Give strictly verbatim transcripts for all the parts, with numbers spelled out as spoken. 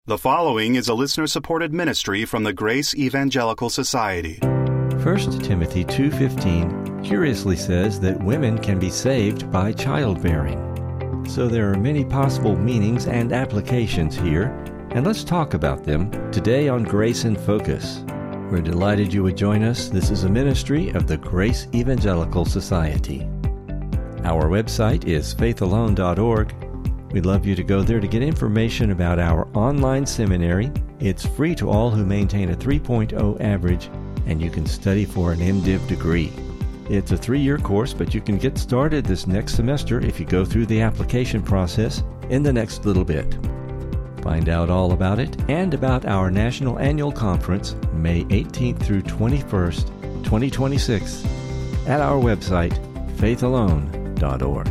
The following is a listener-supported ministry from the Grace Evangelical Society. First Timothy two fifteen curiously says that women can be saved by childbearing. So there are many possible meanings and applications here, and let's talk about them today on Grace in Focus. We're delighted you would join us. This is a ministry of the Grace Evangelical Society. Our website is faith alone dot org. We'd love you to go there to get information about our online seminary. It's free to all who maintain a three point oh average, and you can study for an MDiv degree. It's a three-year course, but you can get started this next semester if you go through the application process in the next little bit. Find out all about it and about our National Annual Conference, May eighteenth through twenty-first, twenty twenty-six, at our website, faith alone dot org.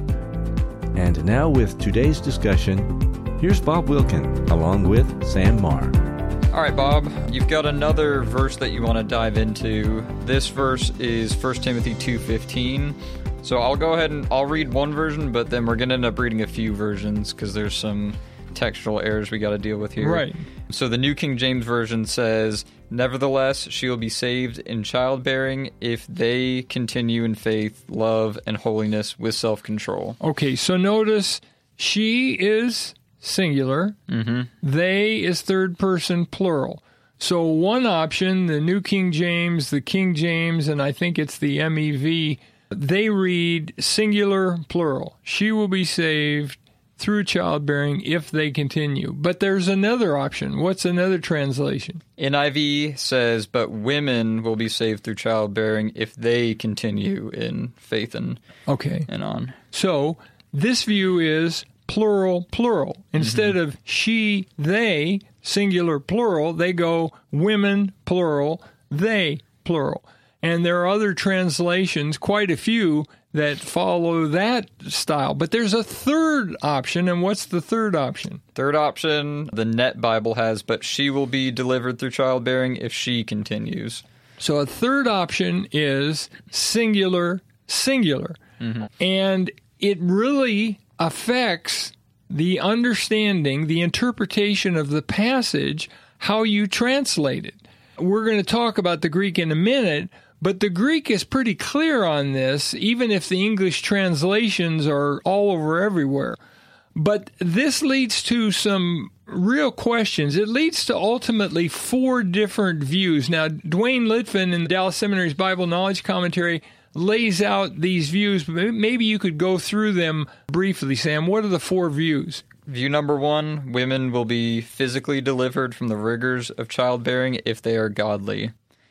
And now with today's discussion, here's Bob Wilkin, along with Sam Marr. All right, Bob, you've got another verse that you want to dive into. This verse is First Timothy two fifteen. So I'll go ahead and I'll read one version, but then we're going to end up reading a few versions because there's some textual errors we got to deal with here. Right. So the New King James Version says, "Nevertheless, she will be saved in childbearing if they continue in faith, love, and holiness with self-control." Okay, so notice she is singular. Mm-hmm. They is third person plural. So one option, the New King James, the King James, and I think it's the M E V, they read singular plural. She will be saved through childbearing if they continue. But there's another option. What's another translation? N I V says, "But women will be saved through childbearing if they continue in faith and, okay. and on." So this view is plural, plural. Instead mm-hmm. of she, they, singular, plural, they go women, plural, they, plural. And there are other translations, quite a few, that follow that style. But there's a third option, and what's the third option? Third option, the Net Bible has, "But she will be delivered through childbearing if she continues." So a third option is singular, singular. Mm-hmm. And it really affects the understanding, the interpretation of the passage, how you translate it. We're going to talk about the Greek in a minute, but the Greek is pretty clear on this, even if the English translations are all over everywhere. But this leads to some real questions. It leads to ultimately four different views. Now, Dwayne Litvin in the Dallas Seminary's Bible Knowledge Commentary lays out these views, but maybe you could go through them briefly, Sam. What are the four views? View number one, women will be physically delivered from the rigors of childbearing if they are godly.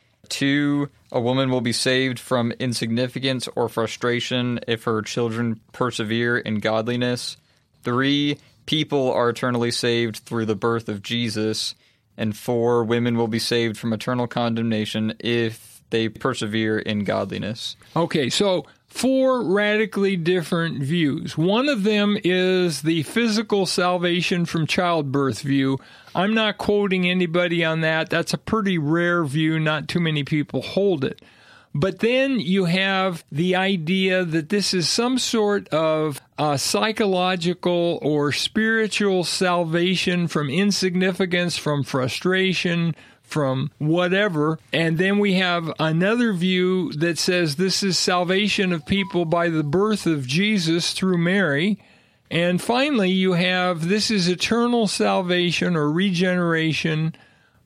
Two, a woman will be saved from insignificance or frustration if her children persevere in godliness. Three, people are eternally saved through the birth of Jesus. And four, women will be saved from eternal condemnation if they persevere in godliness. Okay, so four radically different views. One of them is the physical salvation from childbirth view. I'm not quoting anybody on that. That's a pretty rare view. Not too many people hold it. But then you have the idea that this is some sort of uh, psychological or spiritual salvation from insignificance, from frustration, from whatever. And then we have another view that says this is salvation of people by the birth of Jesus through Mary. And finally, you have this is eternal salvation or regeneration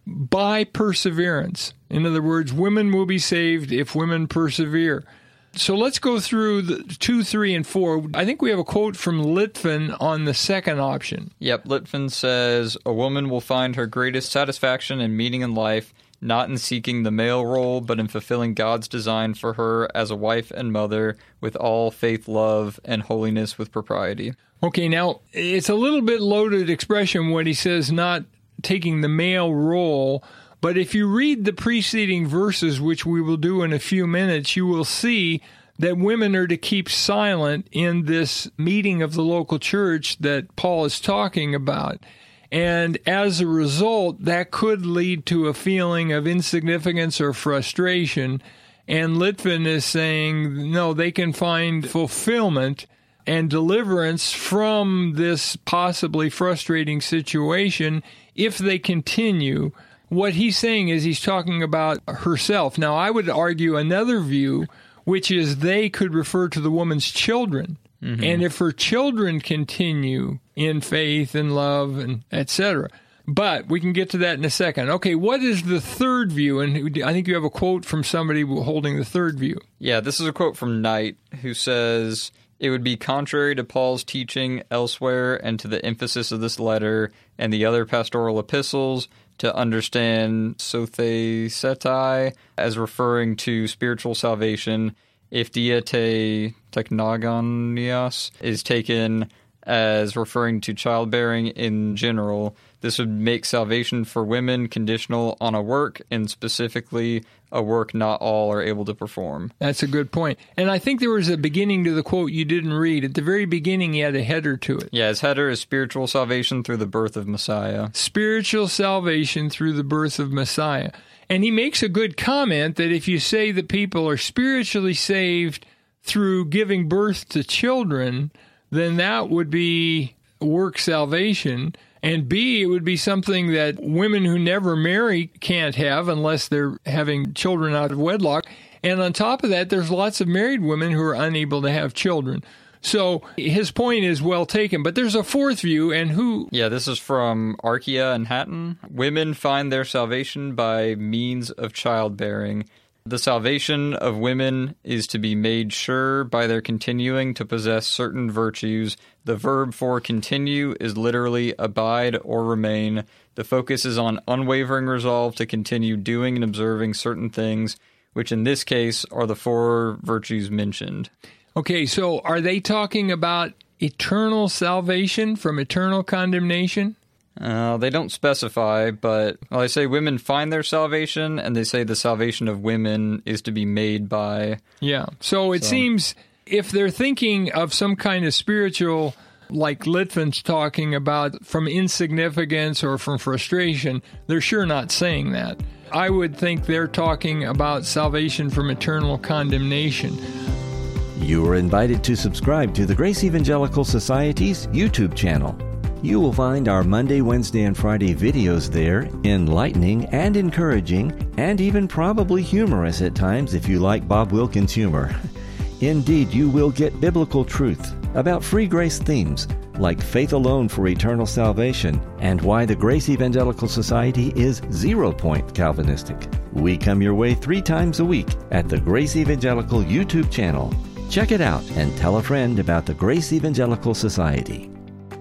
by perseverance. In other words, women will be saved if women persevere. So let's go through the two, three, and four. I think we have a quote from Litvin on the second option. Yep, Litvin says, "A woman will find her greatest satisfaction and meaning in life, not in seeking the male role, but in fulfilling God's design for her as a wife and mother with all faith, love, and holiness with propriety." Okay, now, it's a little bit loaded expression when he says not taking the male role, but if you read the preceding verses, which we will do in a few minutes, you will see that women are to keep silent in this meeting of the local church that Paul is talking about. And as a result, that could lead to a feeling of insignificance or frustration. And Litvin is saying, no, they can find fulfillment and deliverance from this possibly frustrating situation if they continue. What he's saying is he's talking about herself. Now, I would argue another view, which is they could refer to the woman's children. Mm-hmm. And if her children continue in faith and love and et cetera. But we can get to that in a second. Okay, what is the third view? And I think you have a quote from somebody holding the third view. Yeah, this is a quote from Knight, who says, "It would be contrary to Paul's teaching elsewhere and to the emphasis of this letter and the other pastoral epistles to understand sothesetai as referring to spiritual salvation if diete technogonios is taken as referring to childbearing in general. This would make salvation for women conditional on a work, and specifically a work not all are able to perform." That's a good point. And I think there was a beginning to the quote you didn't read. At the very beginning, he had a header to it. Yeah, his header is spiritual salvation through the birth of Messiah. Spiritual salvation through the birth of Messiah. And he makes a good comment that if you say that people are spiritually saved through giving birth to children, then that would be work salvation. And B, it would be something that women who never marry can't have unless they're having children out of wedlock. And on top of that, there's lots of married women who are unable to have children. So his point is well taken. But there's a fourth view, and who... Yeah, this is from Archaea and Hatton. "Women find their salvation by means of childbearing. The salvation of women is to be made sure by their continuing to possess certain virtues. The verb for continue is literally abide or remain. The focus is on unwavering resolve to continue doing and observing certain things, which in this case are the four virtues mentioned." Okay, so are they talking about eternal salvation from eternal condemnation? Uh, they don't specify, but well, they say women find their salvation, and they say the salvation of women is to be made by... Yeah, so it so. seems if they're thinking of some kind of spiritual, like Litvin's talking about, from insignificance or from frustration, they're sure not saying that. I would think they're talking about salvation from eternal condemnation. You are invited to subscribe to the Grace Evangelical Society's YouTube channel. You will find our Monday, Wednesday, and Friday videos there, enlightening and encouraging, and even probably humorous at times if you like Bob Wilkins' humor. Indeed, you will get biblical truth about free grace themes like faith alone for eternal salvation and why the Grace Evangelical Society is zero-point Calvinistic. We come your way three times a week at the Grace Evangelical YouTube channel. Check it out and tell a friend about the Grace Evangelical Society.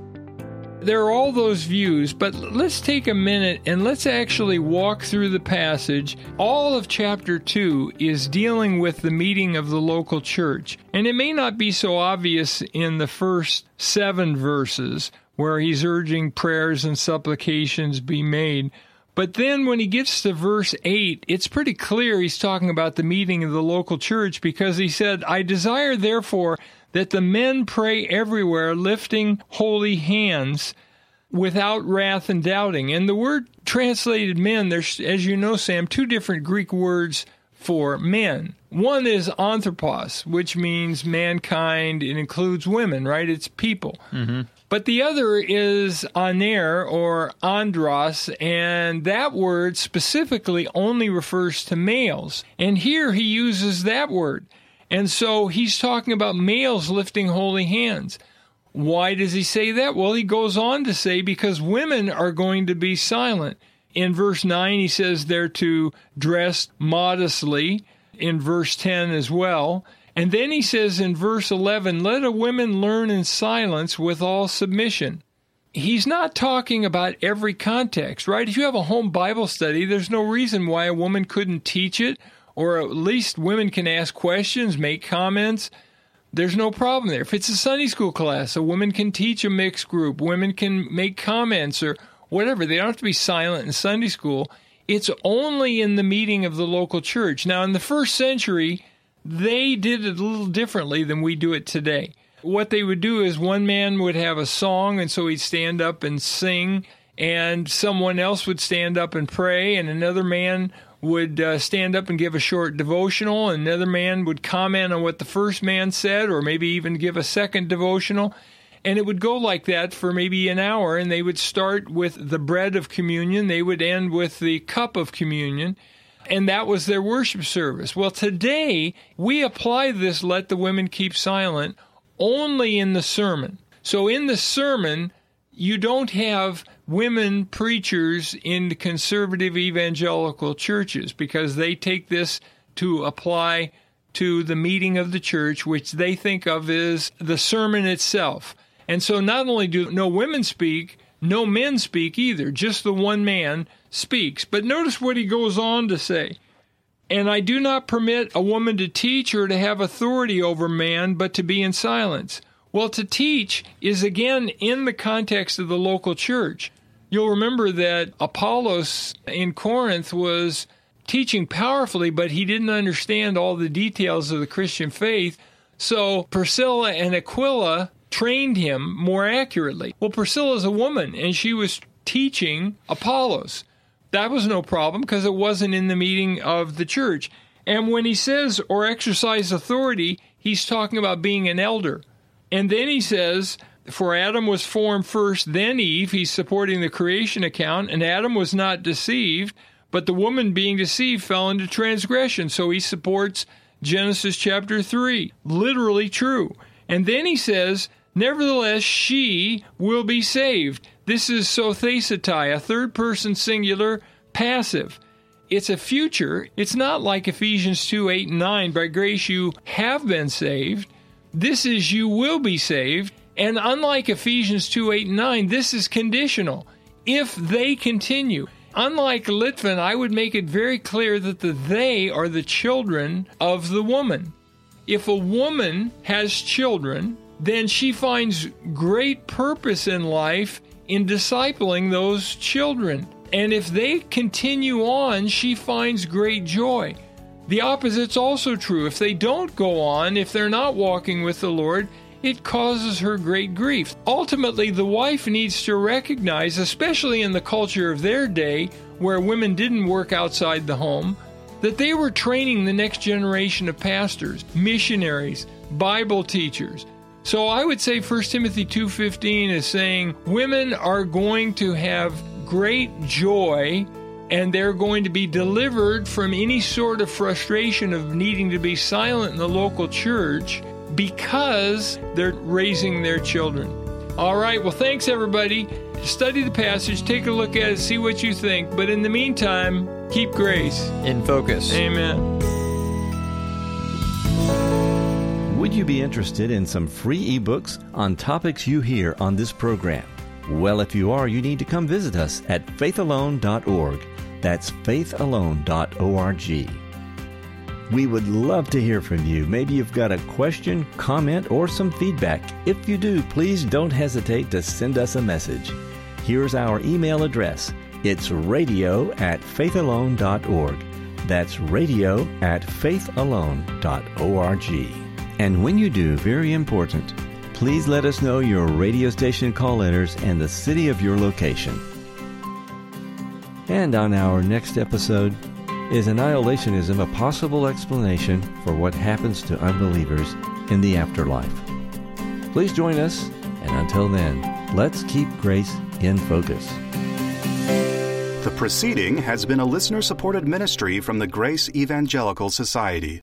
There are all those views, but let's take a minute and let's actually walk through the passage. All of chapter two is dealing with the meeting of the local church. And it may not be so obvious in the first seven verses where he's urging prayers and supplications be made. But then when he gets to verse eight, it's pretty clear he's talking about the meeting of the local church, because he said, "I desire therefore that the men pray everywhere, lifting holy hands without wrath and doubting." And the word translated men, there's, as you know, Sam, two different Greek words for men. One is anthropos, which means mankind. It includes women, right? It's people. Mm-hmm. But the other is aner, or andros, and that word specifically only refers to males. And here he uses that word. And so he's talking about males lifting holy hands. Why does he say that? Well, he goes on to say because women are going to be silent. In verse nine, he says they're to dress modestly. In verse ten as well. And then he says in verse eleven, "Let a woman learn in silence with all submission." He's not talking about every context, right? If you have a home Bible study, there's no reason why a woman couldn't teach it, or at least women can ask questions, make comments. There's no problem there. If it's a Sunday school class, a woman can teach a mixed group. Women can make comments or whatever. They don't have to be silent in Sunday school. It's only in the meeting of the local church. Now, in the first century, they did it a little differently than we do it today. What they would do is one man would have a song, and so he'd stand up and sing, and someone else would stand up and pray, and another man would uh, stand up and give a short devotional, and another man would comment on what the first man said, or maybe even give a second devotional. And it would go like that for maybe an hour, and they would start with the bread of communion. They would end with the cup of communion, and that was their worship service. Well, today, we apply this let the women keep silent only in the sermon. So in the sermon, you don't have women preachers in conservative evangelical churches because they take this to apply to the meeting of the church, which they think of as the sermon itself. And so not only do no women speak, no men speak either. Just the one man speaks. But notice what he goes on to say. And I do not permit a woman to teach or to have authority over man, but to be in silence. Well, to teach is again in the context of the local church. You'll remember that Apollos in Corinth was teaching powerfully, but he didn't understand all the details of the Christian faith. So Priscilla and Aquila trained him more accurately. Well, Priscilla's a woman, and she was teaching Apollos. That was no problem because it wasn't in the meeting of the church. And when he says, or exercise authority, he's talking about being an elder. And then he says, for Adam was formed first, then Eve. He's supporting the creation account. And Adam was not deceived, but the woman being deceived fell into transgression. So he supports Genesis chapter three. Literally true. And then he says, nevertheless, she will be saved. This is sothesetai, a third person singular passive. It's a future. It's not like Ephesians two, eight, and nine. By grace you have been saved. This is you will be saved. And unlike Ephesians two, eight, and nine, this is conditional. If they continue. Unlike Litvin, I would make it very clear that the they are the children of the woman. If a woman has children, then she finds great purpose in life in discipling those children. And if they continue on, she finds great joy. The opposite's also true. If they don't go on, if they're not walking with the Lord, it causes her great grief. Ultimately, the wife needs to recognize, especially in the culture of their day, where women didn't work outside the home, that they were training the next generation of pastors, missionaries, Bible teachers. So I would say First Timothy two fifteen is saying women are going to have great joy, and they're going to be delivered from any sort of frustration of needing to be silent in the local church because they're raising their children. All right, well, thanks, everybody. Study the passage, take a look at it, see what you think. But in the meantime, keep grace in focus. Amen. Would you be interested in some free ebooks on topics you hear on this program? Well, if you are, you need to come visit us at faith alone dot org. That's faith alone dot org. We would love to hear from you. Maybe you've got a question, comment, or some feedback. If you do, please don't hesitate to send us a message. Here's our email address. It's radio at faith alone dot org. That's radio at faith alone dot org. And when you do, very important, please let us know your radio station call letters and the city of your location. And on our next episode, is annihilationism a possible explanation for what happens to unbelievers in the afterlife? Please join us, and until then, let's keep grace in focus. The proceeding has been a listener-supported ministry from the Grace Evangelical Society.